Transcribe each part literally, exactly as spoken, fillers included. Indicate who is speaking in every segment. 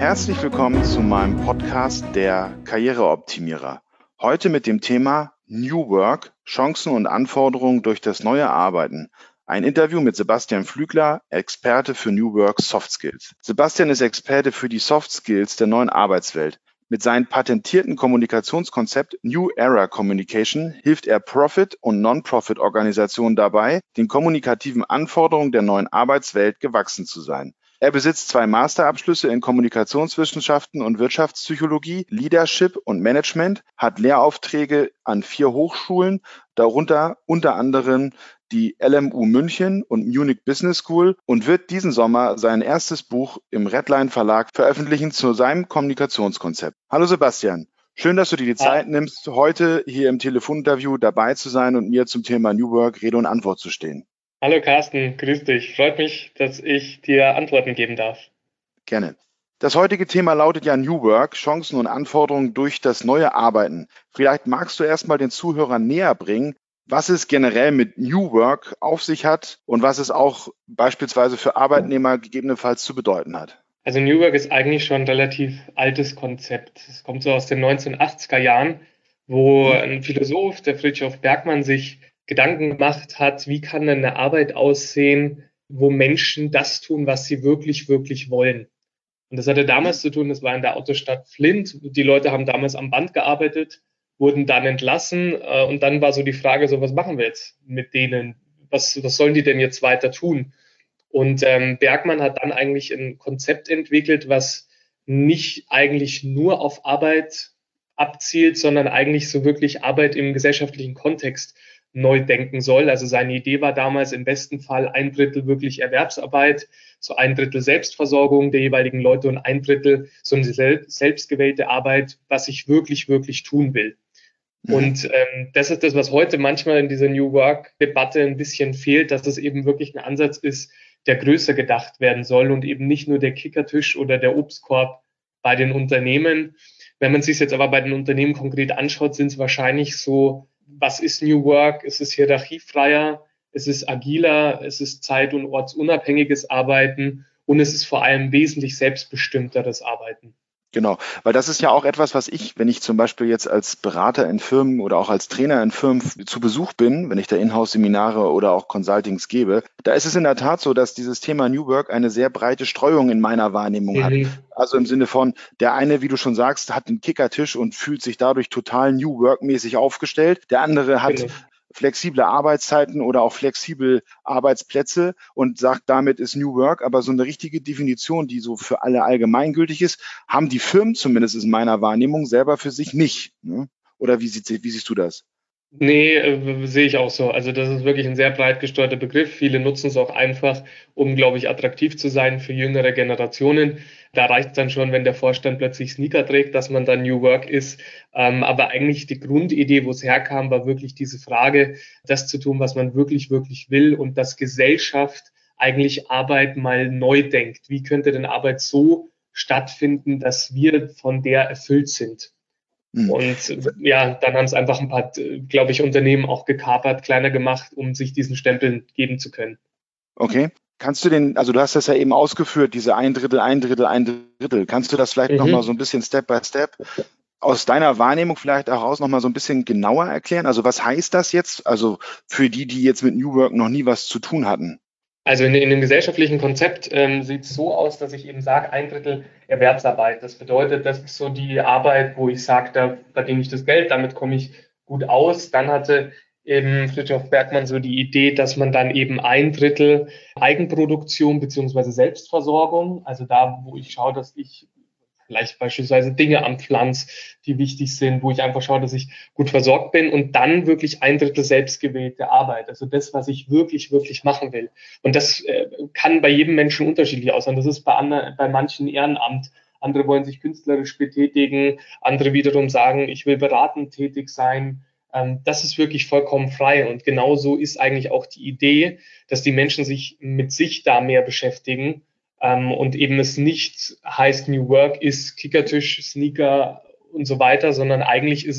Speaker 1: Herzlich willkommen zu meinem Podcast Der Karriereoptimierer. Heute mit dem Thema New Work, Chancen und Anforderungen durch das neue Arbeiten. Ein Interview mit Sebastian Flügler, Experte für New Work Soft Skills. Sebastian ist Experte für die Soft Skills der neuen Arbeitswelt. Mit seinem patentierten Kommunikationskonzept New Era Communication hilft er Profit- und Non-Profit-Organisationen dabei, den kommunikativen Anforderungen der neuen Arbeitswelt gewachsen zu sein. Er besitzt zwei Masterabschlüsse in Kommunikationswissenschaften und Wirtschaftspsychologie, Leadership und Management, hat Lehraufträge an vier Hochschulen, darunter unter anderem die L M U München und Munich Business School und wird diesen Sommer sein erstes Buch im Redline Verlag veröffentlichen zu seinem Kommunikationskonzept. Hallo Sebastian, schön, dass du dir die Zeit nimmst, heute hier im Telefoninterview dabei zu sein und mir zum Thema New Work Rede und Antwort zu stehen.
Speaker 2: Hallo Carsten, grüß dich. Freut mich, dass ich dir Antworten geben darf.
Speaker 1: Gerne. Das heutige Thema lautet ja New Work, Chancen und Anforderungen durch das neue Arbeiten. Vielleicht magst du erstmal den Zuhörern näher bringen, was es generell mit New Work auf sich hat und was es auch beispielsweise für Arbeitnehmer gegebenenfalls zu bedeuten hat.
Speaker 2: Also New Work ist eigentlich schon ein relativ altes Konzept. Es kommt so aus den neunzehnhundertachtziger Jahren, wo ein Philosoph, der Fridtjof Bergmann, sich Gedanken gemacht hat, wie kann denn eine Arbeit aussehen, wo Menschen das tun, was sie wirklich, wirklich wollen. Und das hatte damals zu tun, das war in der Autostadt Flint. Die Leute haben damals am Band gearbeitet, wurden dann entlassen. Äh, und dann war so die Frage, so was machen wir jetzt mit denen? Was, was sollen die denn jetzt weiter tun? Und ähm, Bergmann hat dann eigentlich ein Konzept entwickelt, was nicht eigentlich nur auf Arbeit abzielt, sondern eigentlich so wirklich Arbeit im gesellschaftlichen Kontext neu denken soll. Also seine Idee war damals im besten Fall ein Drittel wirklich Erwerbsarbeit, so ein Drittel Selbstversorgung der jeweiligen Leute und ein Drittel so eine selbstgewählte Arbeit, was ich wirklich, wirklich tun will. Mhm. Und ähm, das ist das, was heute manchmal in dieser New Work-Debatte ein bisschen fehlt, dass es eben wirklich ein Ansatz ist, der größer gedacht werden soll und eben nicht nur der Kickertisch oder der Obstkorb bei den Unternehmen. Wenn man sich jetzt aber bei den Unternehmen konkret anschaut, sind es wahrscheinlich so, was ist New Work? Es ist hierarchiefreier, es ist agiler, es ist zeit- und ortsunabhängiges Arbeiten und es ist vor allem wesentlich selbstbestimmteres Arbeiten.
Speaker 1: Genau, weil das ist ja auch etwas, was ich, wenn ich zum Beispiel jetzt als Berater in Firmen oder auch als Trainer in Firmen zu Besuch bin, wenn ich da Inhouse-Seminare oder auch Consultings gebe, da ist es in der Tat so, dass dieses Thema New Work eine sehr breite Streuung in meiner Wahrnehmung mhm. hat. Also im Sinne von, der eine, wie du schon sagst, hat einen Kickertisch und fühlt sich dadurch total New Work-mäßig aufgestellt. Der andere hat genau. flexible Arbeitszeiten oder auch flexible Arbeitsplätze und sagt, damit ist New Work, aber so eine richtige Definition, die so für alle allgemeingültig ist, haben die Firmen zumindest in meiner Wahrnehmung selber für sich nicht. Ne? Oder wie, sieht, wie siehst du das?
Speaker 2: Nee, äh, sehe ich auch so. Also das ist wirklich ein sehr breit gestreuten Begriff. Viele nutzen es auch einfach, um, glaube ich, attraktiv zu sein für jüngere Generationen. Da reicht es dann schon, wenn der Vorstand plötzlich Sneaker trägt, dass man dann New Work ist. Ähm, aber eigentlich die Grundidee, wo es herkam, war wirklich diese Frage, das zu tun, was man wirklich, wirklich will und dass Gesellschaft eigentlich Arbeit mal neu denkt. Wie könnte denn Arbeit so stattfinden, dass wir von der erfüllt sind? Und ja, dann haben es einfach ein paar, glaube ich, Unternehmen auch gekapert, kleiner gemacht, um sich diesen Stempel geben zu können.
Speaker 1: Okay. Kannst du den, also du hast das ja eben ausgeführt, diese ein Drittel, ein Drittel, ein Drittel. Kannst du das vielleicht mhm. nochmal so ein bisschen Step by Step aus deiner Wahrnehmung vielleicht heraus nochmal so ein bisschen genauer erklären? Also was heißt das jetzt? Also für die, die jetzt mit New Work noch nie was zu tun hatten.
Speaker 2: Also in, in dem gesellschaftlichen Konzept ähm, sieht es so aus, dass ich eben sage, ein Drittel Erwerbsarbeit. Das bedeutet, das ist so die Arbeit, wo ich sage, da verdiene ich das Geld, damit komme ich gut aus. Dann hatte eben Fridtjof Bergmann so die Idee, dass man dann eben ein Drittel Eigenproduktion beziehungsweise Selbstversorgung, also da, wo ich schaue, dass ich vielleicht beispielsweise Dinge am Pflanz, die wichtig sind, wo ich einfach schaue, dass ich gut versorgt bin und dann wirklich ein Drittel selbstgewählte Arbeit. Also das, was ich wirklich, wirklich machen will. Und das äh, kann bei jedem Menschen unterschiedlich aussehen. Das ist bei anderen, bei manchen Ehrenamt. Andere wollen sich künstlerisch betätigen. Andere wiederum sagen, ich will beratend tätig sein. Ähm, das ist wirklich vollkommen frei. Und genauso ist eigentlich auch die Idee, dass die Menschen sich mit sich da mehr beschäftigen. Um, und eben es nicht heißt, New Work ist Kickertisch, Sneaker und so weiter, sondern eigentlich ist es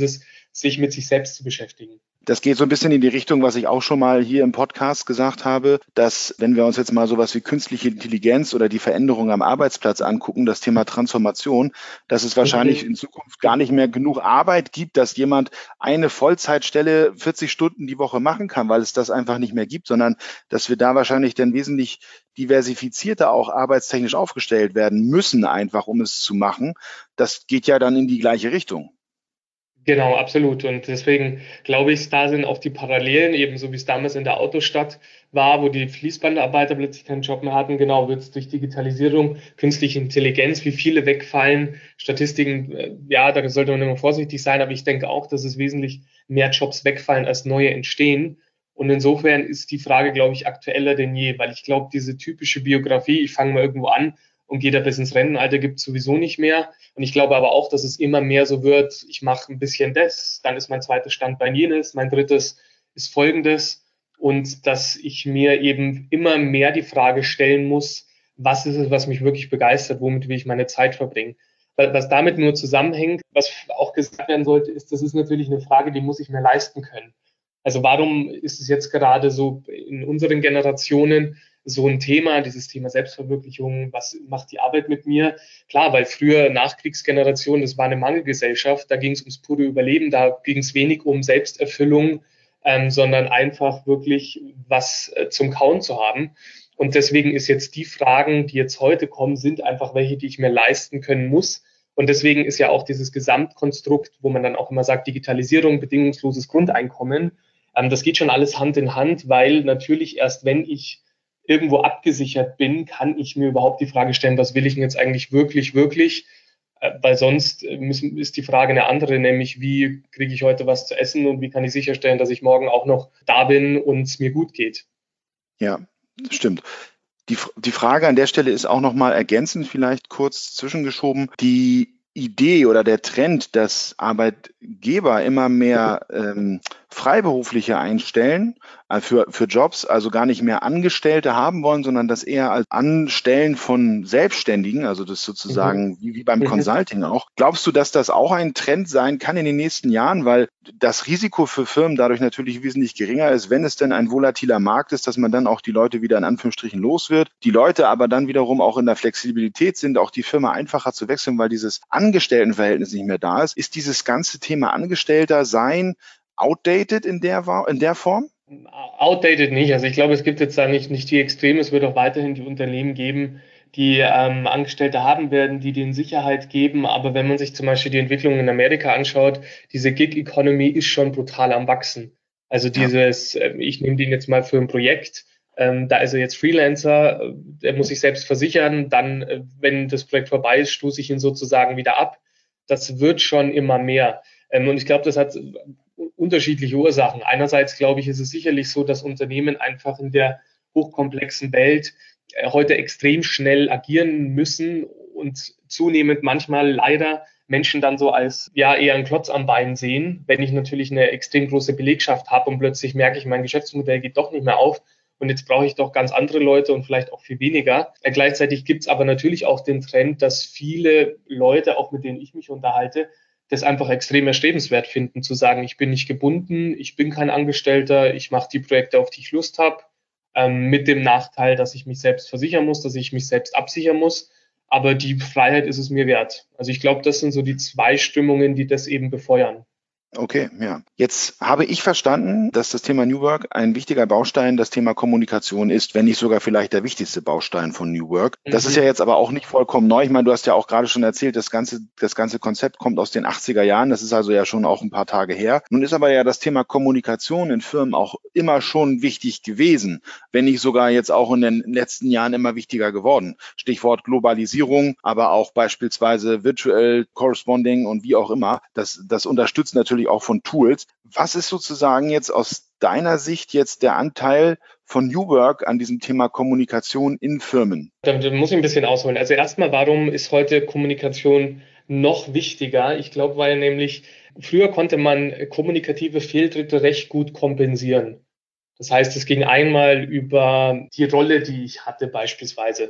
Speaker 2: sich mit sich selbst zu beschäftigen.
Speaker 1: Das geht so ein bisschen in die Richtung, was ich auch schon mal hier im Podcast gesagt habe, dass wenn wir uns jetzt mal sowas wie künstliche Intelligenz oder die Veränderung am Arbeitsplatz angucken, das Thema Transformation, dass es wahrscheinlich in Zukunft gar nicht mehr genug Arbeit gibt, dass jemand eine Vollzeitstelle vierzig Stunden die Woche machen kann, weil es das einfach nicht mehr gibt, sondern dass wir da wahrscheinlich dann wesentlich diversifizierter auch arbeitstechnisch aufgestellt werden müssen, einfach um es zu machen. Das geht ja dann in die gleiche Richtung.
Speaker 2: Genau, absolut. Und deswegen glaube ich, da sind auch die Parallelen, ebenso wie es damals in der Autostadt war, wo die Fließbandarbeiter plötzlich keinen Job mehr hatten. Genau, wird es durch Digitalisierung, künstliche Intelligenz, wie viele wegfallen. Statistiken, äh, ja, da sollte man immer vorsichtig sein, aber ich denke auch, dass es wesentlich mehr Jobs wegfallen, als neue entstehen. Und insofern ist die Frage, glaube ich, aktueller denn je, weil ich glaube, diese typische Biografie, ich fange mal irgendwo an und gehe da bis ins Rentenalter, gibt es sowieso nicht mehr. Und ich glaube aber auch, dass es immer mehr so wird, ich mache ein bisschen das, dann ist mein zweites Standbein jenes, mein drittes ist folgendes. Und dass ich mir eben immer mehr die Frage stellen muss, was ist es, was mich wirklich begeistert, womit will ich meine Zeit verbringen. Was damit nur zusammenhängt, was auch gesagt werden sollte, ist, das ist natürlich eine Frage, die muss ich mir leisten können. Also warum ist es jetzt gerade so in unseren Generationen so ein Thema, dieses Thema Selbstverwirklichung, was macht die Arbeit mit mir? Klar, weil früher Nachkriegsgeneration, das war eine Mangelgesellschaft, da ging es ums pure Überleben, da ging es wenig um Selbsterfüllung, ähm, sondern einfach wirklich was äh, zum Kauen zu haben. Und deswegen ist jetzt die Fragen, die jetzt heute kommen, sind einfach welche, die ich mir leisten können muss. Und deswegen ist ja auch dieses Gesamtkonstrukt, wo man dann auch immer sagt, Digitalisierung, bedingungsloses Grundeinkommen, ähm, das geht schon alles Hand in Hand, weil natürlich erst wenn ich irgendwo abgesichert bin, kann ich mir überhaupt die Frage stellen, was will ich denn jetzt eigentlich wirklich, wirklich? Äh, weil sonst müssen, ist die Frage eine andere, nämlich wie kriege ich heute was zu essen und wie kann ich sicherstellen, dass ich morgen auch noch da bin und es mir gut geht.
Speaker 1: Ja, das stimmt. Die, die Frage an der Stelle ist auch nochmal ergänzend vielleicht kurz zwischengeschoben. Die Idee oder der Trend, dass Arbeitgeber immer mehr ähm, Freiberufliche einstellen äh, für, für Jobs, also gar nicht mehr Angestellte haben wollen, sondern das eher als Anstellen von Selbstständigen, also das sozusagen
Speaker 2: Mhm.
Speaker 1: wie, wie beim
Speaker 2: Mhm.
Speaker 1: Consulting auch. Glaubst du, dass das auch ein Trend sein kann in den nächsten Jahren, weil das Risiko für Firmen dadurch natürlich wesentlich geringer ist, wenn es denn ein volatiler Markt ist, dass man dann auch die Leute wieder in Anführungsstrichen los wird, die Leute aber dann wiederum auch in der Flexibilität sind, auch die Firma einfacher zu wechseln, weil dieses Angestelltenverhältnis nicht mehr da ist. Ist dieses ganze Thema Angestellter sein outdated in der, in der Form?
Speaker 2: Outdated nicht. Also ich glaube, es gibt jetzt da nicht, nicht die Extreme. Es wird auch weiterhin die Unternehmen geben, die ähm, Angestellte haben werden, die denen Sicherheit geben. Aber wenn man sich zum Beispiel die Entwicklung in Amerika anschaut, diese Gig-Economy ist schon brutal am Wachsen. Also dieses, ja. äh, ich nehme den jetzt mal für ein Projekt, ähm, da ist er jetzt Freelancer, äh, der muss sich selbst versichern, dann, äh, wenn das Projekt vorbei ist, stoße ich ihn sozusagen wieder ab. Das wird schon immer mehr. Ähm, und ich glaube, das hat unterschiedliche Ursachen. Einerseits, glaube ich, ist es sicherlich so, dass Unternehmen einfach in der hochkomplexen Welt äh, heute extrem schnell agieren müssen und zunehmend manchmal leider Menschen dann so als ja eher einen Klotz am Bein sehen. Wenn ich natürlich eine extrem große Belegschaft habe und plötzlich merke ich, mein Geschäftsmodell geht doch nicht mehr auf und jetzt brauche ich doch ganz andere Leute und vielleicht auch viel weniger. Äh, gleichzeitig gibt es aber natürlich auch den Trend, dass viele Leute, auch mit denen ich mich unterhalte, das einfach extrem erstrebenswert finden, zu sagen, ich bin nicht gebunden, ich bin kein Angestellter, ich mache die Projekte, auf die ich Lust habe, ähm, mit dem Nachteil, dass ich mich selbst versichern muss, dass ich mich selbst absichern muss. Aber die Freiheit ist es mir wert. Also ich glaube, das sind so die zwei Stimmungen, die das eben befeuern.
Speaker 1: Okay, ja. Jetzt habe ich verstanden, dass das Thema New Work ein wichtiger Baustein das Thema Kommunikation ist, wenn nicht sogar vielleicht der wichtigste Baustein von New Work. Das ist ja jetzt aber auch nicht vollkommen neu. Ich meine, du hast ja auch gerade schon erzählt, das ganze, das ganze Konzept kommt aus den achtziger Jahren. Das ist also ja schon auch ein paar Tage her. Nun ist aber ja das Thema Kommunikation in Firmen auch immer schon wichtig gewesen, wenn nicht sogar jetzt auch in den letzten Jahren immer wichtiger geworden. Stichwort Globalisierung, aber auch beispielsweise Virtual Corresponding und wie auch immer. Das, das unterstützt natürlich auch von Tools. Was ist sozusagen jetzt aus deiner Sicht jetzt der Anteil von New Work an diesem Thema Kommunikation in Firmen?
Speaker 2: Da, da muss ich ein bisschen ausholen. Also erstmal, warum ist heute Kommunikation noch wichtiger? Ich glaube, weil nämlich früher konnte man kommunikative Fehltritte recht gut kompensieren. Das heißt, es ging einmal über die Rolle, die ich hatte beispielsweise.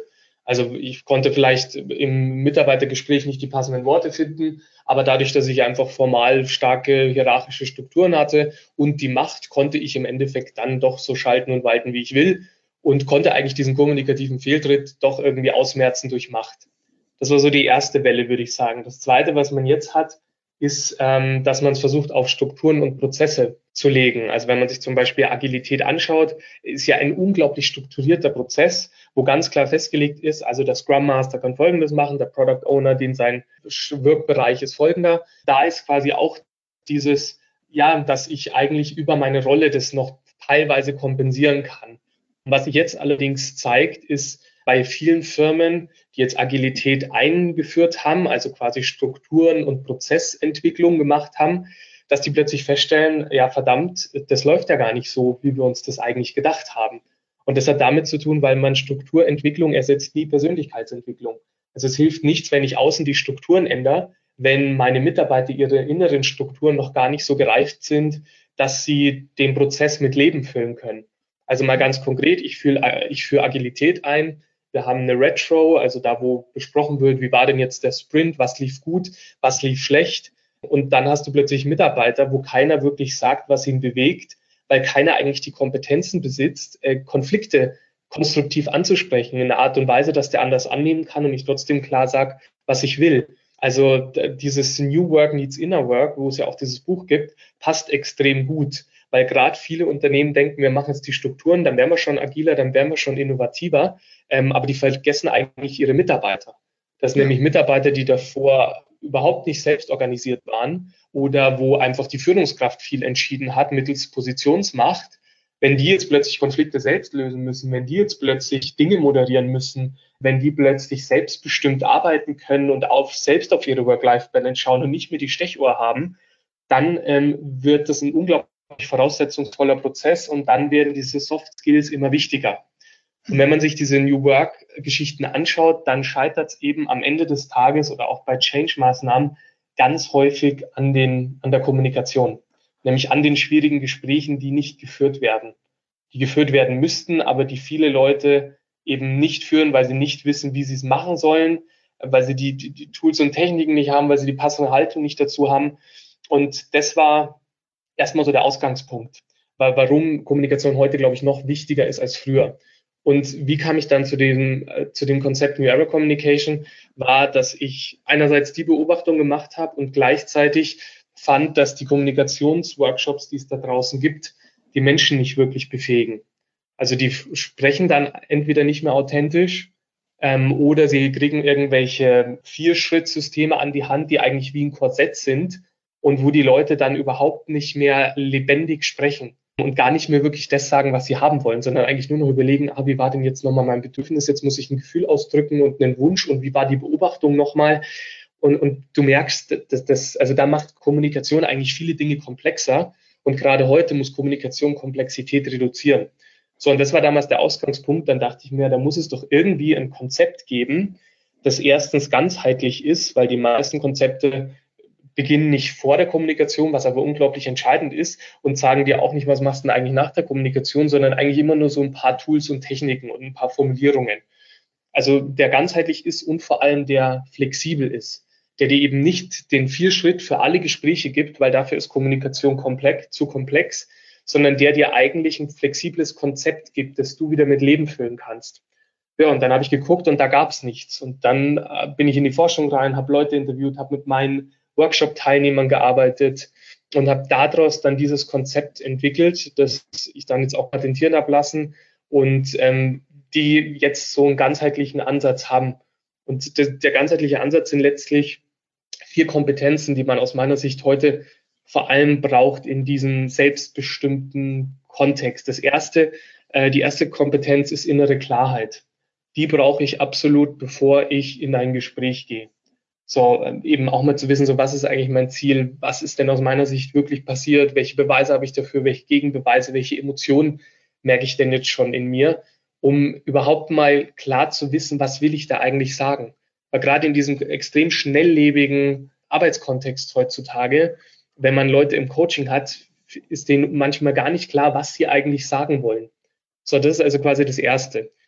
Speaker 2: Also ich konnte vielleicht im Mitarbeitergespräch nicht die passenden Worte finden, aber dadurch, dass ich einfach formal starke hierarchische Strukturen hatte und die Macht, konnte ich im Endeffekt dann doch so schalten und walten, wie ich will und konnte eigentlich diesen kommunikativen Fehltritt doch irgendwie ausmerzen durch Macht. Das war so die erste Welle, würde ich sagen. Das Zweite, was man jetzt hat, ist, ähm, dass man es versucht, auf Strukturen und Prozesse zu legen. Also wenn man sich zum Beispiel Agilität anschaut, ist ja ein unglaublich strukturierter Prozess, wo ganz klar festgelegt ist, also der Scrum Master kann Folgendes machen, der Product Owner, den sein Wirkbereich ist folgender. Da ist quasi auch dieses, ja, dass ich eigentlich über meine Rolle das noch teilweise kompensieren kann. Was sich jetzt allerdings zeigt, ist bei vielen Firmen, die jetzt Agilität eingeführt haben, also quasi Strukturen und Prozessentwicklung gemacht haben, dass die plötzlich feststellen, ja verdammt, das läuft ja gar nicht so, wie wir uns das eigentlich gedacht haben. Und das hat damit zu tun, weil man Strukturentwicklung ersetzt nie Persönlichkeitsentwicklung. Also es hilft nichts, wenn ich außen die Strukturen ändere, wenn meine Mitarbeiter ihre inneren Strukturen noch gar nicht so gereift sind, dass sie den Prozess mit Leben füllen können. Also mal ganz konkret, ich führe ich führe Agilität ein. Wir haben eine Retro, also da, wo besprochen wird, wie war denn jetzt der Sprint, was lief gut, was lief schlecht. Und dann hast du plötzlich Mitarbeiter, wo keiner wirklich sagt, was ihn bewegt, weil keiner eigentlich die Kompetenzen besitzt, äh, Konflikte konstruktiv anzusprechen, in einer Art und Weise, dass der anders annehmen kann und ich trotzdem klar sage, was ich will. Also dieses New Work Needs Inner Work, wo es ja auch dieses Buch gibt, passt extrem gut, weil gerade viele Unternehmen denken, wir machen jetzt die Strukturen, dann wären wir schon agiler, dann wären wir schon innovativer, ähm, aber die vergessen eigentlich ihre Mitarbeiter. Das sind ja. nämlich Mitarbeiter, die davor überhaupt nicht selbst organisiert waren oder wo einfach die Führungskraft viel entschieden hat mittels Positionsmacht. Wenn die jetzt plötzlich Konflikte selbst lösen müssen, wenn die jetzt plötzlich Dinge moderieren müssen, wenn die plötzlich selbstbestimmt arbeiten können und auf, selbst auf ihre Work-Life-Balance schauen und nicht mehr die Stechuhr haben, dann ähm, wird das ein unglaublich voraussetzungsvoller Prozess und dann werden diese Soft Skills immer wichtiger. Und wenn man sich diese New Work-Geschichten anschaut, dann scheitert es eben am Ende des Tages oder auch bei Change-Maßnahmen ganz häufig an, den, an der Kommunikation, nämlich an den schwierigen Gesprächen, die nicht geführt werden, die geführt werden müssten, aber die viele Leute eben nicht führen, weil sie nicht wissen, wie sie es machen sollen, weil sie die, die, die Tools und Techniken nicht haben, weil sie die passende Haltung nicht dazu haben. Und das war erstmal so der Ausgangspunkt, weil warum Kommunikation heute, glaube ich, noch wichtiger ist als früher. Und wie kam ich dann zu dem, äh, zu dem Konzept New Era Communication, war, dass ich einerseits die Beobachtung gemacht habe und gleichzeitig fand, dass die Kommunikationsworkshops, die es da draußen gibt, die Menschen nicht wirklich befähigen. Also die sprechen dann entweder nicht mehr authentisch ähm, oder sie kriegen irgendwelche Vier-Schritt-Systeme an die Hand, die eigentlich wie ein Korsett sind und wo die Leute dann überhaupt nicht mehr lebendig sprechen und gar nicht mehr wirklich das sagen, was sie haben wollen, sondern eigentlich nur noch überlegen, ah, wie war denn jetzt nochmal mein Bedürfnis, jetzt muss ich ein Gefühl ausdrücken und einen Wunsch und wie war die Beobachtung nochmal. Und, und du merkst, dass das, also da macht Kommunikation eigentlich viele Dinge komplexer und gerade heute muss Kommunikation Komplexität reduzieren. So, und das war damals der Ausgangspunkt, dann dachte ich mir, da muss es doch irgendwie ein Konzept geben, das erstens ganzheitlich ist, weil die meisten Konzepte beginnen nicht vor der Kommunikation, was aber unglaublich entscheidend ist und sagen dir auch nicht, was machst du denn eigentlich nach der Kommunikation, sondern eigentlich immer nur so ein paar Tools und Techniken und ein paar Formulierungen. Also der ganzheitlich ist und vor allem der flexibel ist, der dir eben nicht den Vier-Schritt für alle Gespräche gibt, weil dafür ist Kommunikation komplex, zu komplex, sondern der dir eigentlich ein flexibles Konzept gibt, das du wieder mit Leben füllen kannst. Ja, und dann habe ich geguckt und da gab es nichts. Und dann äh, bin ich in die Forschung rein, habe Leute interviewt, habe mit meinen Workshop-Teilnehmern gearbeitet und habe daraus dann dieses Konzept entwickelt, das ich dann jetzt auch patentieren habe lassen und ähm, die jetzt so einen ganzheitlichen Ansatz haben. Und der, der ganzheitliche Ansatz sind letztlich vier Kompetenzen, die man aus meiner Sicht heute vor allem braucht in diesem selbstbestimmten Kontext. Das erste, äh, die erste Kompetenz ist innere Klarheit. Die brauche ich absolut, bevor ich in ein Gespräch gehe. So, eben auch mal zu wissen, so was ist eigentlich mein Ziel, was ist denn aus meiner Sicht wirklich passiert, welche Beweise habe ich dafür, welche Gegenbeweise, welche Emotionen merke ich denn jetzt schon in mir, um überhaupt mal klar zu wissen, was will ich da eigentlich sagen. Weil gerade in diesem extrem schnelllebigen Arbeitskontext heutzutage, wenn man Leute im Coaching hat, ist denen manchmal gar nicht klar, was sie eigentlich sagen wollen. So, das ist also quasi das Erste.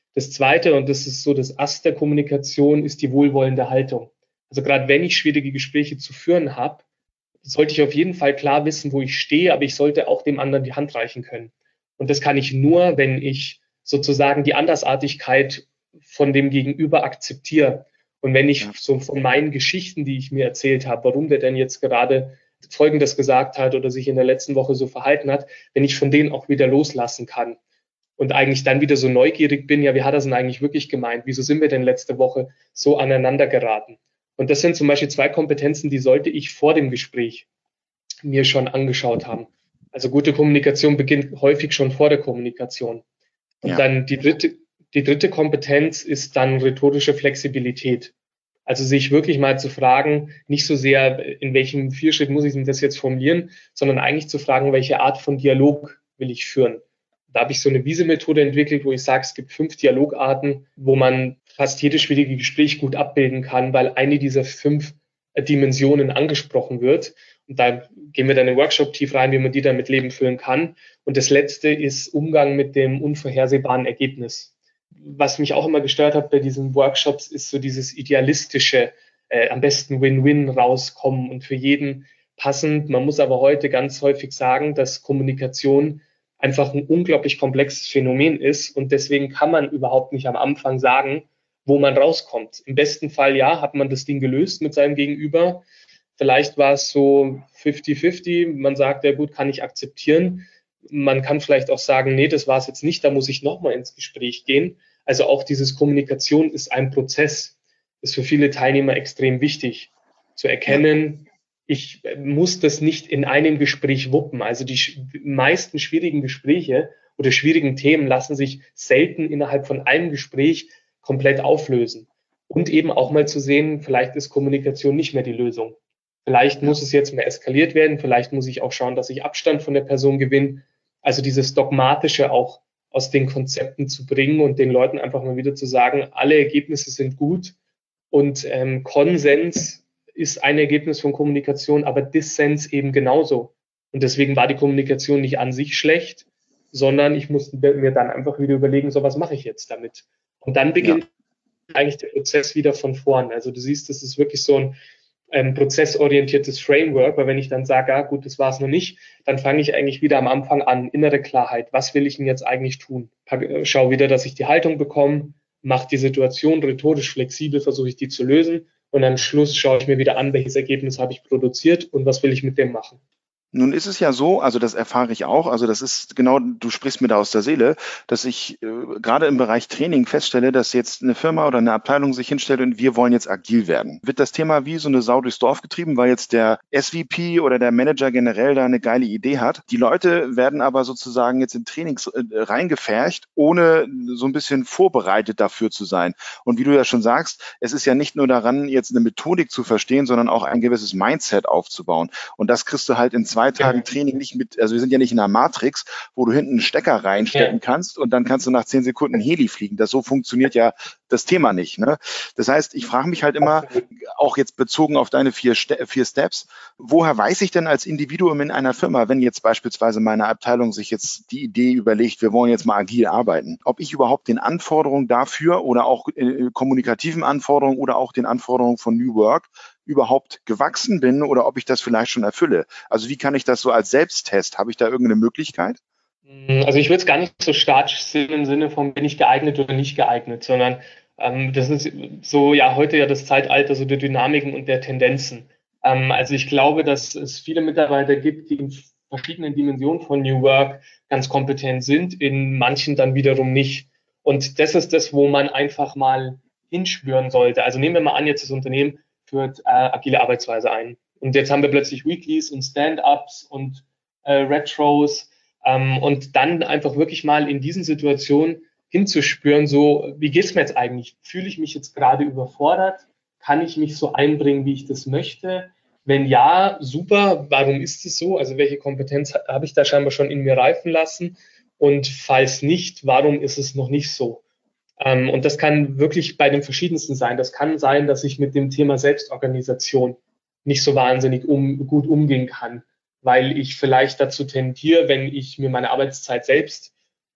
Speaker 2: Das Zweite, und das ist so das Ast der Kommunikation, ist die wohlwollende Haltung. Also gerade wenn ich schwierige Gespräche zu führen habe, sollte ich auf jeden Fall klar wissen, wo ich stehe, aber ich sollte auch dem anderen die Hand reichen können. Und das kann ich nur, wenn ich sozusagen die Andersartigkeit von dem Gegenüber akzeptiere. Und wenn ich so von meinen Geschichten, die ich mir erzählt habe, warum der denn jetzt gerade Folgendes gesagt hat oder sich in der letzten Woche so verhalten hat, wenn ich von denen auch wieder loslassen kann und eigentlich dann wieder so neugierig bin, ja, wie hat er es denn eigentlich wirklich gemeint? Wieso sind wir denn letzte Woche so aneinander geraten? Und das sind zum Beispiel zwei Kompetenzen, die sollte ich vor dem Gespräch mir schon angeschaut haben. Also gute Kommunikation beginnt häufig schon vor der Kommunikation. Und ja. dann die dritte, die dritte Kompetenz ist dann rhetorische Flexibilität. Also sich wirklich mal zu fragen, nicht so sehr, in welchem Vierschritt muss ich denn das jetzt formulieren, sondern eigentlich zu fragen, welche Art von Dialog will ich führen. Da habe ich so eine Wiese-Methode entwickelt, wo ich sage, es gibt fünf Dialogarten, wo man fast jedes schwierige Gespräch gut abbilden kann, weil eine dieser fünf Dimensionen angesprochen wird. Und da gehen wir dann im Workshop tief rein, wie man die dann mit Leben füllen kann. Und das Letzte ist Umgang mit dem unvorhersehbaren Ergebnis. Was mich auch immer gestört hat bei diesen Workshops, ist so dieses idealistische, äh, am besten Win-Win rauskommen und für jeden passend. Man muss aber heute ganz häufig sagen, dass Kommunikation einfach ein unglaublich komplexes Phänomen ist und deswegen kann man überhaupt nicht am Anfang sagen, wo man rauskommt. Im besten Fall, ja, hat man das Ding gelöst mit seinem Gegenüber. Vielleicht war es so fünfzig fünfzig. Man sagt, ja gut, kann ich akzeptieren. Man kann vielleicht auch sagen, nee, das war es jetzt nicht, da muss ich nochmal ins Gespräch gehen. Also auch dieses Kommunikation ist ein Prozess, ist für viele Teilnehmer extrem wichtig zu erkennen. Ich muss das nicht in einem Gespräch wuppen. Also die meisten schwierigen Gespräche oder schwierigen Themen lassen sich selten innerhalb von einem Gespräch komplett auflösen. Und eben auch mal zu sehen, vielleicht ist Kommunikation nicht mehr die Lösung. Vielleicht muss es jetzt mehr eskaliert werden. Vielleicht muss ich auch schauen, dass ich Abstand von der Person gewinne. Also dieses Dogmatische auch aus den Konzepten zu bringen und den Leuten einfach mal wieder zu sagen, alle Ergebnisse sind gut und ähm, Konsens ist ein Ergebnis von Kommunikation, aber Dissens eben genauso. Und deswegen war die Kommunikation nicht an sich schlecht, sondern ich musste mir dann einfach wieder überlegen, so was mache ich jetzt damit? Und dann beginnt ja. eigentlich der Prozess wieder von vorn. Also du siehst, das ist wirklich so ein ähm, prozessorientiertes Framework, weil wenn ich dann sage, ah, gut, das war es noch nicht, dann fange ich eigentlich wieder am Anfang an, innere Klarheit, was will ich denn jetzt eigentlich tun? Schau wieder, dass ich die Haltung bekomme, mache die Situation rhetorisch flexibel, versuche ich die zu lösen und am Schluss schaue ich mir wieder an, welches Ergebnis habe ich produziert und was will ich mit dem machen.
Speaker 1: Nun ist es ja so, also das erfahre ich auch, also das ist genau, du sprichst mir da aus der Seele, dass ich äh, gerade im Bereich Training feststelle, dass jetzt eine Firma oder eine Abteilung sich hinstellt und wir wollen jetzt agil werden. Wird das Thema wie so eine Sau durchs Dorf getrieben, weil jetzt der S V P oder der Manager generell da eine geile Idee hat. Die Leute werden aber sozusagen jetzt in Trainings äh, reingepfercht, ohne so ein bisschen vorbereitet dafür zu sein. Und wie du ja schon sagst, es ist ja nicht nur daran, jetzt eine Methodik zu verstehen, sondern auch ein gewisses Mindset aufzubauen. Und das kriegst du halt in zwei zwei Tagen Training nicht mit, also wir sind ja nicht in einer Matrix, wo du hinten einen Stecker reinstecken ja. kannst und dann kannst du nach zehn Sekunden Heli fliegen. Das so funktioniert ja das Thema nicht. Ne? Das heißt, ich frage mich halt immer, auch jetzt bezogen auf deine vier, Ste- vier Steps, woher weiß ich denn als Individuum in einer Firma, wenn jetzt beispielsweise meine Abteilung sich jetzt die Idee überlegt, wir wollen jetzt mal agil arbeiten, ob ich überhaupt den Anforderungen dafür oder auch äh, kommunikativen Anforderungen oder auch den Anforderungen von New Work überhaupt gewachsen bin oder ob ich das vielleicht schon erfülle. Also wie kann ich das so als Selbsttest? Habe ich da irgendeine Möglichkeit?
Speaker 2: Also ich würde es gar nicht so statisch sehen im Sinne von bin ich geeignet oder nicht geeignet, sondern ähm, das ist so ja heute ja das Zeitalter so der Dynamiken und der Tendenzen. Ähm, also ich glaube, dass es viele Mitarbeiter gibt, die in verschiedenen Dimensionen von New Work ganz kompetent sind, in manchen dann wiederum nicht. Und das ist das, wo man einfach mal hinspüren sollte. Also nehmen wir mal an, jetzt das Unternehmen führt äh, agile Arbeitsweise ein. Und jetzt haben wir plötzlich Weeklies und Stand-ups und äh, Retros ähm, und dann einfach wirklich mal in diesen Situationen hinzuspüren, so wie geht's mir jetzt eigentlich? Fühle ich mich jetzt gerade überfordert? Kann ich mich so einbringen, wie ich das möchte? Wenn ja, super. Warum ist es so? Also welche Kompetenz habe ich da scheinbar schon in mir reifen lassen? Und falls nicht, warum ist es noch nicht so? Ähm, und das kann wirklich bei den verschiedensten sein. Das kann sein, dass ich mit dem Thema Selbstorganisation nicht so wahnsinnig um, gut umgehen kann, weil ich vielleicht dazu tendiere, wenn ich mir meine Arbeitszeit selbst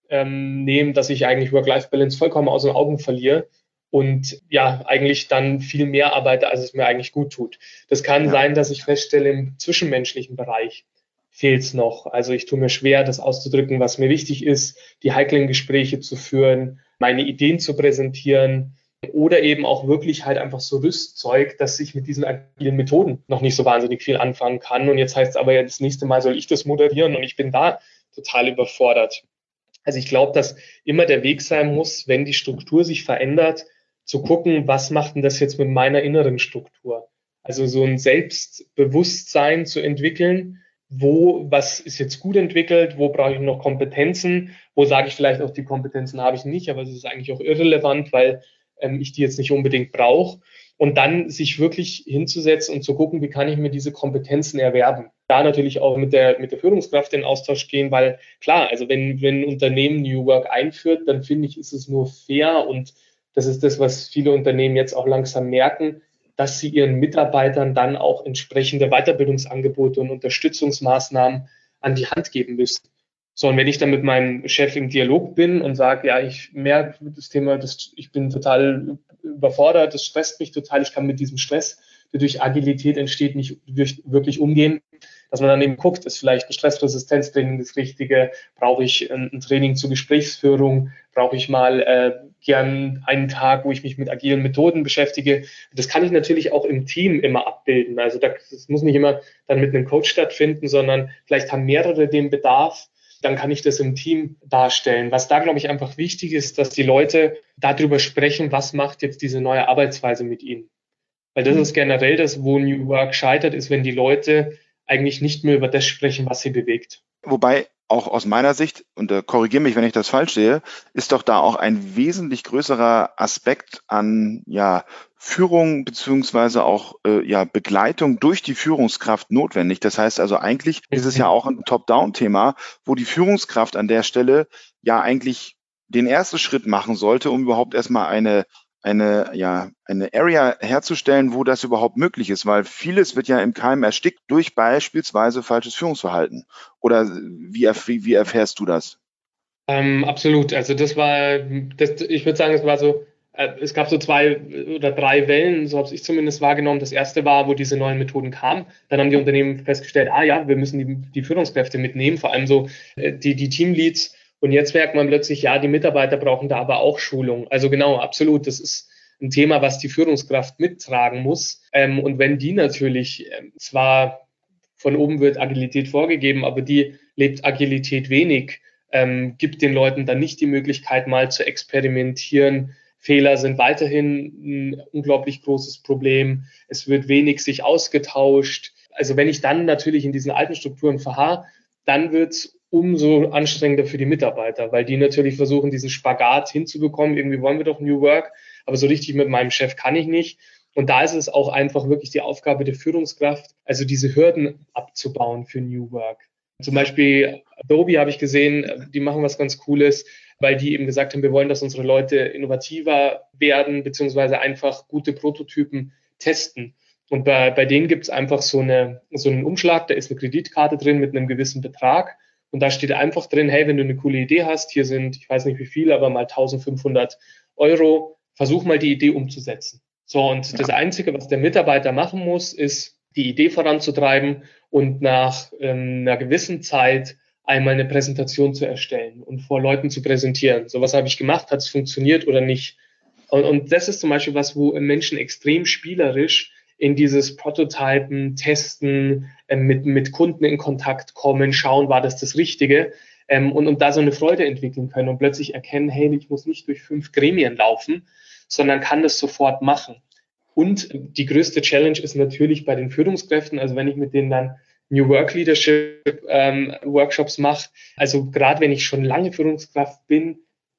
Speaker 2: ähm, nehme, dass ich eigentlich Work-Life-Balance vollkommen aus den Augen verliere und ja, eigentlich dann viel mehr arbeite, als es mir eigentlich gut tut. Das kann
Speaker 1: Ja.
Speaker 2: sein, dass ich feststelle, im zwischenmenschlichen Bereich fehlt es noch. Also ich tue mir schwer, das auszudrücken, was mir wichtig ist, die heiklen Gespräche zu führen, meine Ideen zu präsentieren oder eben auch wirklich halt einfach so Rüstzeug, dass ich mit diesen agilen Methoden noch nicht so wahnsinnig viel anfangen kann. Und jetzt heißt es aber, ja, das nächste Mal soll ich das moderieren und ich bin da total überfordert. Also ich glaube, dass immer der Weg sein muss, wenn die Struktur sich verändert, zu gucken, was macht denn das jetzt mit meiner inneren Struktur? Also so ein Selbstbewusstsein zu entwickeln, wo, was ist jetzt gut entwickelt, wo brauche ich noch Kompetenzen, wo sage ich vielleicht auch, die Kompetenzen habe ich nicht, aber es ist eigentlich auch irrelevant, weil ähm, ich die jetzt nicht unbedingt brauche. Und dann sich wirklich hinzusetzen und zu gucken, wie kann ich mir diese Kompetenzen erwerben. Da natürlich auch mit der, mit der Führungskraft in Austausch gehen, weil klar, also wenn, wenn ein Unternehmen New Work einführt, dann finde ich, ist es nur fair und das ist das, was viele Unternehmen jetzt auch langsam merken, dass sie ihren Mitarbeitern dann auch entsprechende Weiterbildungsangebote und Unterstützungsmaßnahmen an die Hand geben müssen. So, und wenn ich dann mit meinem Chef im Dialog bin und sage, ja, ich merke das Thema, das, ich bin total überfordert, das stresst mich total, ich kann mit diesem Stress, der durch Agilität entsteht, nicht wirklich umgehen, dass man dann eben guckt, ist vielleicht ein Stressresistenztraining das Richtige, brauche ich ein, ein Training zur Gesprächsführung, brauche ich mal äh, gern einen Tag, wo ich mich mit agilen Methoden beschäftige. Das kann ich natürlich auch im Team immer abbilden. Also das muss nicht immer dann mit einem Coach stattfinden, sondern vielleicht haben mehrere den Bedarf, dann kann ich das im Team darstellen. Was da, glaube ich, einfach wichtig ist, dass die Leute darüber sprechen, was macht jetzt diese neue Arbeitsweise mit ihnen. Weil das ist generell das, wo New Work scheitert, ist, wenn die Leute eigentlich nicht mehr über das sprechen, was sie bewegt.
Speaker 1: Wobei auch aus meiner Sicht, und äh, korrigiere mich, wenn ich das falsch sehe, ist doch da auch ein wesentlich größerer Aspekt an ja, Führung beziehungsweise auch äh, ja, Begleitung durch die Führungskraft notwendig. Das heißt also eigentlich ist es ja auch ein Top-Down-Thema, wo die Führungskraft an der Stelle ja eigentlich den ersten Schritt machen sollte, um überhaupt erstmal eine eine, ja, eine Area herzustellen, wo das überhaupt möglich ist, weil vieles wird ja im Keim erstickt durch beispielsweise falsches Führungsverhalten. Oder wie, erf wie erfährst du das?
Speaker 2: Ähm, absolut. Also das war, das, ich würde sagen, es war so, äh, es gab so zwei oder drei Wellen, so habe ich zumindest wahrgenommen. Das erste war, wo diese neuen Methoden kamen. Dann haben die Unternehmen festgestellt, ah ja, wir müssen die, die Führungskräfte mitnehmen, vor allem so äh, die, die Teamleads. Und jetzt merkt man plötzlich, ja, die Mitarbeiter brauchen da aber auch Schulung. Also genau, absolut. Das ist ein Thema, was die Führungskraft mittragen muss. Ähm, und wenn die natürlich äh, zwar von oben wird Agilität vorgegeben, aber die lebt Agilität wenig, ähm, gibt den Leuten dann nicht die Möglichkeit, mal zu experimentieren. Fehler sind weiterhin ein unglaublich großes Problem. Es wird wenig sich ausgetauscht. Also wenn ich dann natürlich in diesen alten Strukturen verharre, dann wird es umso anstrengender für die Mitarbeiter, weil die natürlich versuchen, diesen Spagat hinzubekommen. Irgendwie wollen wir doch New Work, aber so richtig mit meinem Chef kann ich nicht. Und da ist es auch einfach wirklich die Aufgabe der Führungskraft, also diese Hürden abzubauen für New Work. Zum Beispiel Adobe habe ich gesehen, die machen was ganz Cooles, weil die eben gesagt haben, wir wollen, dass unsere Leute innovativer werden, beziehungsweise einfach gute Prototypen testen. Und bei, bei denen gibt es einfach so, eine, so einen Umschlag, da ist eine Kreditkarte drin mit einem gewissen Betrag. Und da steht einfach drin, hey, wenn du eine coole Idee hast, hier sind, ich weiß nicht wie viel, aber mal eintausendfünfhundert Euro, versuch mal die Idee umzusetzen. So, und ja. Das Einzige, was der Mitarbeiter machen muss, ist, die Idee voranzutreiben und nach ähm, einer gewissen Zeit einmal eine Präsentation zu erstellen und vor Leuten zu präsentieren. So, was habe ich gemacht? Hat es funktioniert oder nicht? Und, und das ist zum Beispiel was, wo Menschen extrem spielerisch in dieses Prototypen, Testen, äh, mit, mit Kunden in Kontakt kommen, schauen, war das das Richtige? Ähm, und, und da so eine Freude entwickeln können und plötzlich erkennen, hey, ich muss nicht durch fünf Gremien laufen, sondern kann das sofort machen. Und die größte Challenge ist natürlich bei den Führungskräften, also wenn ich mit denen dann New Work Leadership ähm, Workshops mache, also gerade wenn ich schon lange Führungskraft bin,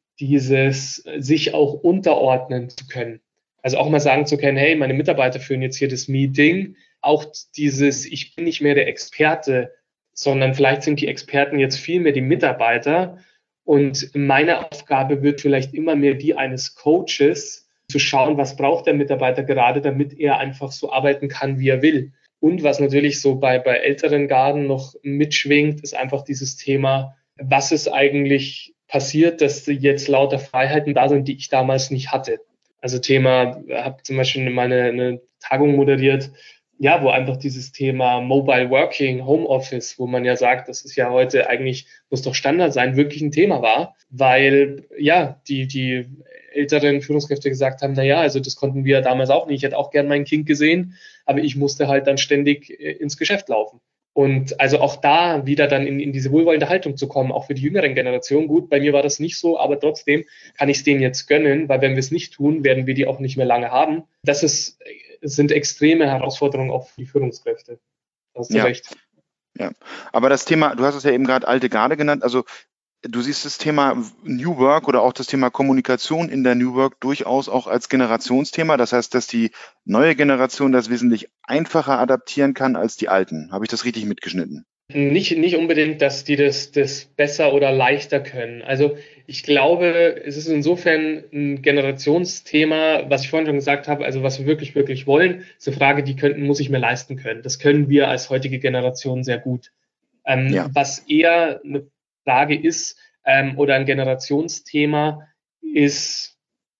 Speaker 2: dieses sich auch unterordnen zu können. Also auch mal sagen zu können, hey, meine Mitarbeiter führen jetzt hier das Meeting, auch dieses, ich bin nicht mehr der Experte, sondern vielleicht sind die Experten jetzt viel mehr die Mitarbeiter und meine Aufgabe wird vielleicht immer mehr die eines Coaches, zu schauen, was braucht der Mitarbeiter gerade, damit er einfach so arbeiten kann, wie er will. Und was natürlich so bei, bei älteren Garden noch mitschwingt, ist einfach dieses Thema, was ist eigentlich passiert, dass jetzt lauter Freiheiten da sind, die ich damals nicht hatte. Also Thema, habe zum Beispiel mal eine, eine Tagung moderiert, ja, wo einfach dieses Thema Mobile Working, Homeoffice, wo man ja sagt, das ist ja heute eigentlich, muss doch Standard sein, wirklich ein Thema war, weil ja, die, die älteren Führungskräfte gesagt haben, na ja, also das konnten wir damals auch nicht. Ich hätte auch gern mein Kind gesehen, aber ich musste halt dann ständig ins Geschäft laufen. Und also auch da wieder dann in, in diese wohlwollende Haltung zu kommen, auch für die jüngeren Generationen. Gut, bei mir war das nicht so, aber trotzdem kann ich es denen jetzt gönnen, weil wenn wir es nicht tun, werden wir die auch nicht mehr lange haben. Das ist, sind extreme Herausforderungen auch für die Führungskräfte. Da hast du
Speaker 1: Ja,
Speaker 2: recht.
Speaker 1: ja. Aber das Thema, du hast es ja eben gerade alte Garde genannt, also du siehst das Thema New Work oder auch das Thema Kommunikation in der New Work durchaus auch als Generationsthema. Das heißt, dass die neue Generation das wesentlich einfacher adaptieren kann als die alten. Habe ich das richtig mitgeschnitten?
Speaker 2: Nicht, nicht unbedingt, dass die das, das besser oder leichter können. Also ich glaube, es ist insofern ein Generationsthema, was ich vorhin schon gesagt habe, also was wir wirklich, wirklich wollen, ist eine Frage, die könnten, muss ich mir leisten können. Das können wir als heutige Generation sehr gut. Ähm,
Speaker 1: Ja,
Speaker 2: was eher eine Frage ist ähm, oder ein Generationsthema ist,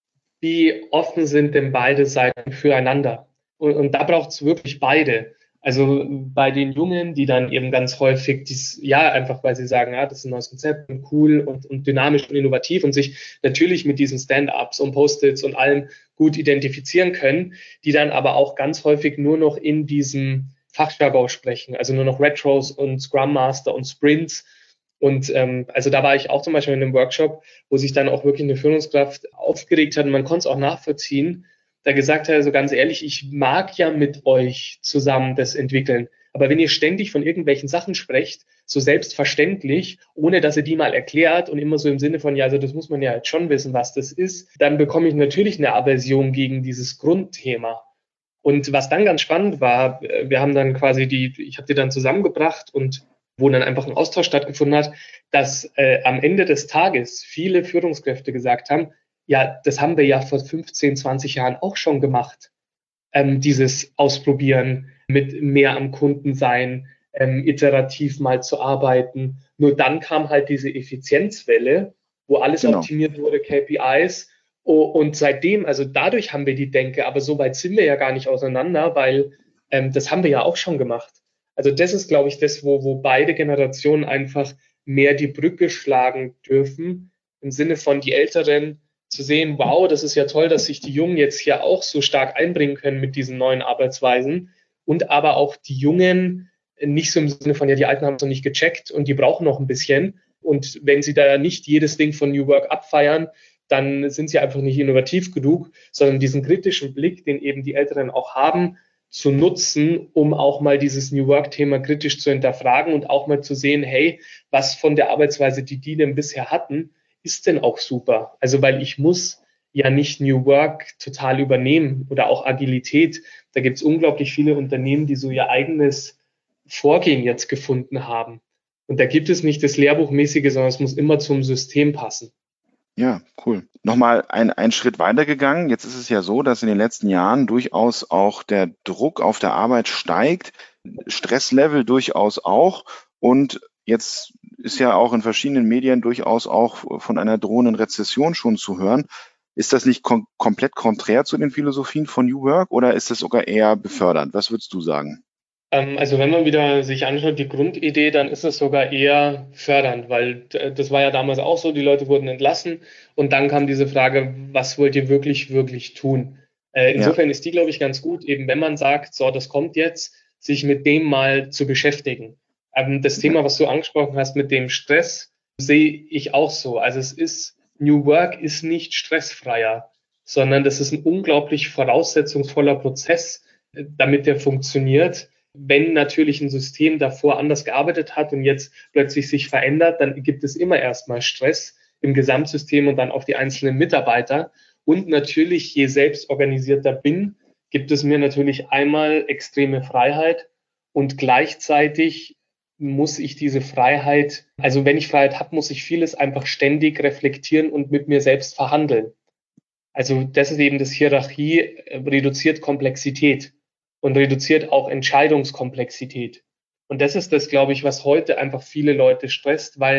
Speaker 2: wie offen sind denn beide Seiten füreinander? Und, und da braucht es wirklich beide. Also bei den Jungen, die dann eben ganz häufig dies, ja, einfach weil sie sagen, ja, das ist ein neues Konzept und cool und, und dynamisch und innovativ und sich natürlich mit diesen Stand-ups und Post-its und allem gut identifizieren können, die dann aber auch ganz häufig nur noch in diesem Fachjargon sprechen, also nur noch Retros und Scrum Master und Sprints. Und ähm, also da war ich auch zum Beispiel in einem Workshop, wo sich dann auch wirklich eine Führungskraft aufgeregt hat und man konnte es auch nachvollziehen, da gesagt hat, also ganz ehrlich, ich mag ja mit euch zusammen das entwickeln. Aber wenn ihr ständig von irgendwelchen Sachen sprecht, so selbstverständlich, ohne dass ihr die mal erklärt und immer so im Sinne von, ja, also das muss man ja jetzt schon wissen, was das ist, dann bekomme ich natürlich eine Aversion gegen dieses Grundthema. Und was dann ganz spannend war, wir haben dann quasi die, ich habe die dann zusammengebracht und wo dann einfach ein Austausch stattgefunden hat, dass äh, am Ende des Tages viele Führungskräfte gesagt haben, ja, das haben wir ja vor fünfzehn, zwanzig Jahren auch schon gemacht. Ähm, dieses Ausprobieren, mit mehr am Kunden sein, ähm, iterativ mal zu arbeiten. Nur dann kam halt diese Effizienzwelle, wo alles
Speaker 1: genau.
Speaker 2: optimiert wurde, K P Is. Oh, und seitdem, also dadurch haben wir die Denke, aber so weit sind wir ja gar nicht auseinander, weil ähm, das haben wir ja auch schon gemacht. Also das ist, glaube ich, das, wo, wo beide Generationen einfach mehr die Brücke schlagen dürfen, im Sinne von die Älteren zu sehen, wow, das ist ja toll, dass sich die Jungen jetzt hier auch so stark einbringen können mit diesen neuen Arbeitsweisen und aber auch die Jungen nicht so im Sinne von, ja, die Alten haben es noch nicht gecheckt und die brauchen noch ein bisschen. Und wenn sie da nicht jedes Ding von New Work abfeiern, dann sind sie einfach nicht innovativ genug, sondern diesen kritischen Blick, den eben die Älteren auch haben, zu nutzen, um auch mal dieses New Work-Thema kritisch zu hinterfragen und auch mal zu sehen, hey, was von der Arbeitsweise, die die denn bisher hatten, ist denn auch super. Also weil ich muss ja nicht New Work total übernehmen oder auch Agilität. Da gibt es unglaublich viele Unternehmen, die so ihr eigenes Vorgehen jetzt gefunden haben. Und da gibt es nicht das Lehrbuchmäßige, sondern es muss immer zum System passen.
Speaker 1: Ja, cool. Nochmal ein, ein Schritt weitergegangen. Jetzt ist es ja so, dass in den letzten Jahren durchaus auch der Druck auf der Arbeit steigt, Stresslevel durchaus auch. Und jetzt ist ja auch in verschiedenen Medien durchaus auch von einer drohenden Rezession schon zu hören. Ist das nicht kom komplett konträr zu den Philosophien von New Work oder ist das sogar eher befördernd? Was würdest du sagen?
Speaker 2: Ähm, also wenn man wieder sich anschaut, die Grundidee, dann ist es sogar eher fördernd, weil äh, das war ja damals auch so, die Leute wurden entlassen und dann kam diese Frage, was wollt ihr wirklich, wirklich tun? Äh,
Speaker 1: Ja,
Speaker 2: insofern ist die, glaube ich, ganz gut, eben wenn man sagt, so, das kommt jetzt, sich mit dem mal zu beschäftigen. Ähm, das
Speaker 1: ja,
Speaker 2: Thema, was du angesprochen hast mit dem Stress, sehe ich auch so. Also es ist, New Work ist nicht stressfreier, sondern das ist ein unglaublich voraussetzungsvoller Prozess, äh, damit der funktioniert. Wenn natürlich ein System davor anders gearbeitet hat und jetzt plötzlich sich verändert, dann gibt es immer erstmal Stress im Gesamtsystem und dann auf die einzelnen Mitarbeiter. Und natürlich, je selbstorganisierter bin, gibt es mir natürlich einmal extreme Freiheit und gleichzeitig muss ich diese Freiheit, also wenn ich Freiheit habe, muss ich vieles einfach ständig reflektieren und mit mir selbst verhandeln. Also das ist eben das Hierarchie, äh, reduziert Komplexität und reduziert auch Entscheidungskomplexität. Und das ist das, glaube ich, was heute einfach viele Leute stresst, weil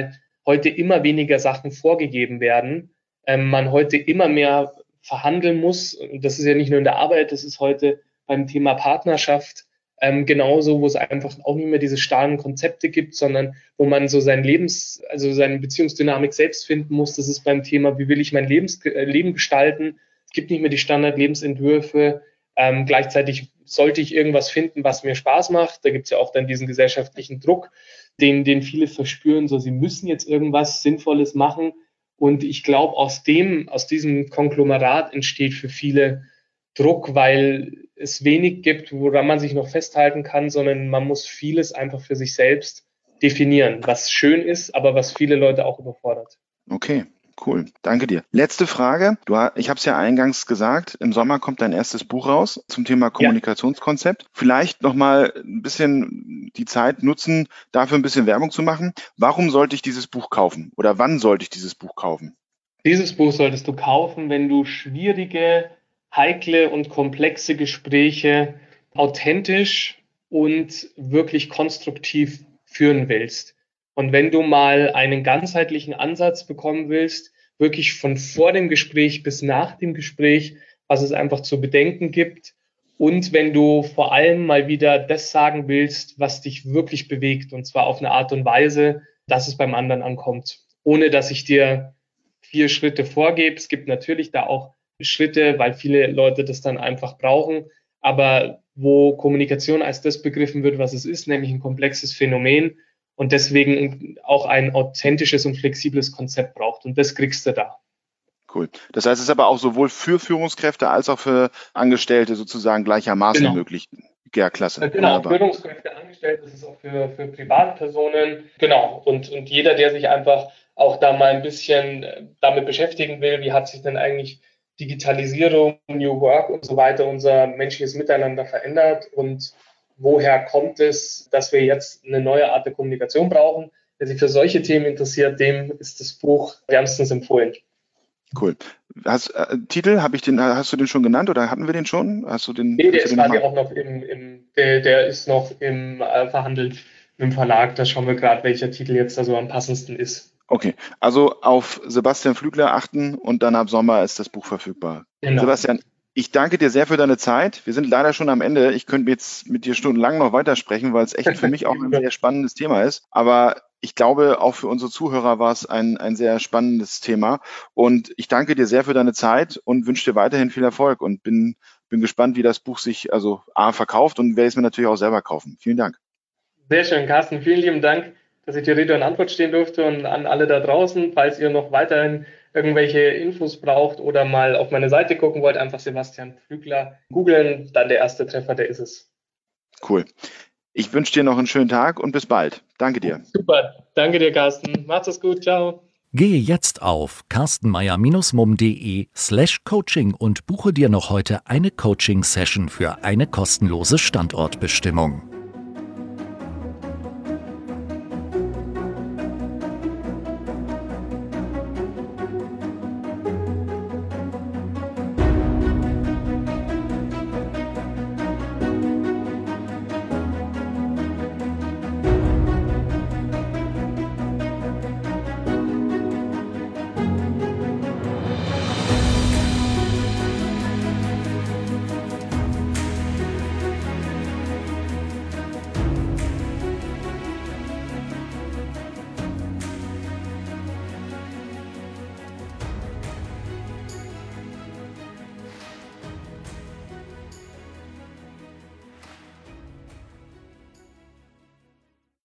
Speaker 2: heute immer weniger Sachen vorgegeben werden, ähm, man heute immer mehr verhandeln muss. Und das ist ja nicht nur in der Arbeit, das ist heute beim Thema Partnerschaft ähm, genauso, wo es einfach auch nicht mehr diese starren Konzepte gibt, sondern wo man so sein Lebens, also seine Beziehungsdynamik selbst finden muss. Das ist beim Thema, wie will ich mein Lebens, äh, Leben gestalten? Es gibt nicht mehr die Standard-Lebensentwürfe. Ähm, gleichzeitig sollte ich irgendwas finden, was mir Spaß macht. Da gibt es ja auch dann diesen gesellschaftlichen Druck, den, den viele verspüren, so sie müssen jetzt irgendwas Sinnvolles machen. Und ich glaube, aus dem, aus diesem Konglomerat entsteht für viele Druck, weil es wenig gibt, woran man sich noch festhalten kann, sondern man muss vieles einfach für sich selbst definieren, was schön ist, aber was viele Leute auch überfordert.
Speaker 1: Okay. Cool, danke dir. Letzte Frage. Du, ich habe es ja eingangs gesagt, im Sommer kommt dein erstes Buch raus zum Thema Kommunikationskonzept. Ja. Vielleicht nochmal ein bisschen die Zeit nutzen, dafür ein bisschen Werbung zu machen. Warum sollte ich dieses Buch kaufen oder wann sollte ich dieses Buch kaufen?
Speaker 2: Dieses Buch solltest du kaufen, wenn du schwierige, heikle und komplexe Gespräche authentisch und wirklich konstruktiv führen willst. Und wenn du mal einen ganzheitlichen Ansatz bekommen willst, wirklich von vor dem Gespräch bis nach dem Gespräch, was es einfach zu bedenken gibt. Und wenn du vor allem mal wieder das sagen willst, was dich wirklich bewegt, und zwar auf eine Art und Weise, dass es beim anderen ankommt, ohne dass ich dir vier Schritte vorgebe. Es gibt natürlich da auch Schritte, weil viele Leute das dann einfach brauchen, aber wo Kommunikation als das begriffen wird, was es ist, nämlich ein komplexes Phänomen, und deswegen auch ein authentisches und flexibles Konzept braucht. Und das kriegst du da.
Speaker 1: Cool. Das heißt, es ist aber auch sowohl für Führungskräfte als auch für Angestellte sozusagen gleichermaßen
Speaker 2: Genau.
Speaker 1: möglich. Ja, klasse.
Speaker 2: Genau,
Speaker 1: Wunderbar.
Speaker 2: Führungskräfte, Angestellte, das ist auch für, für Privatpersonen. Genau. Und, und jeder, der sich einfach auch da mal ein bisschen damit beschäftigen will, wie hat sich denn eigentlich Digitalisierung, New Work und so weiter unser menschliches Miteinander verändert und woher kommt es, dass wir jetzt eine neue Art der Kommunikation brauchen? Wer sich für solche Themen interessiert, dem ist das Buch wärmstens empfohlen.
Speaker 1: Cool. Hast, äh, Titel, hab ich den, hast du den schon genannt oder hatten wir den schon? Hast du den?
Speaker 2: Nee, der
Speaker 1: du
Speaker 2: ist
Speaker 1: den
Speaker 2: quasi
Speaker 1: noch
Speaker 2: auch noch im, im der, der ist noch im äh, verhandelt im Verlag. Da schauen wir gerade, welcher Titel jetzt da so am passendsten ist.
Speaker 1: Okay, also auf Sebastian Flügler achten und dann ab Sommer ist das Buch verfügbar.
Speaker 2: Genau.
Speaker 1: Sebastian, ich danke dir sehr für deine Zeit. Wir sind leider schon am Ende. Ich könnte jetzt mit dir stundenlang noch weitersprechen, weil es echt für mich auch ein sehr spannendes Thema ist. Aber ich glaube, auch für unsere Zuhörer war es ein, ein sehr spannendes Thema. Und ich danke dir sehr für deine Zeit und wünsche dir weiterhin viel Erfolg und bin, bin gespannt, wie das Buch sich also A verkauft und werde es mir natürlich auch selber kaufen. Vielen Dank.
Speaker 2: Sehr schön, Carsten. Vielen lieben Dank, dass ich dir Rede und Antwort stehen durfte, und an alle da draußen, falls ihr noch weiterhin irgendwelche Infos braucht oder mal auf meine Seite gucken wollt, einfach Sebastian Flügler googeln, dann der erste Treffer, der ist es.
Speaker 1: Cool. Ich wünsche dir noch einen schönen Tag und bis bald. Danke dir.
Speaker 2: Super. Danke dir, Carsten. Macht's es gut. Ciao.
Speaker 3: Gehe jetzt auf carstenmeyer-mum.de slash coaching und buche dir noch heute eine Coaching-Session für eine kostenlose Standortbestimmung.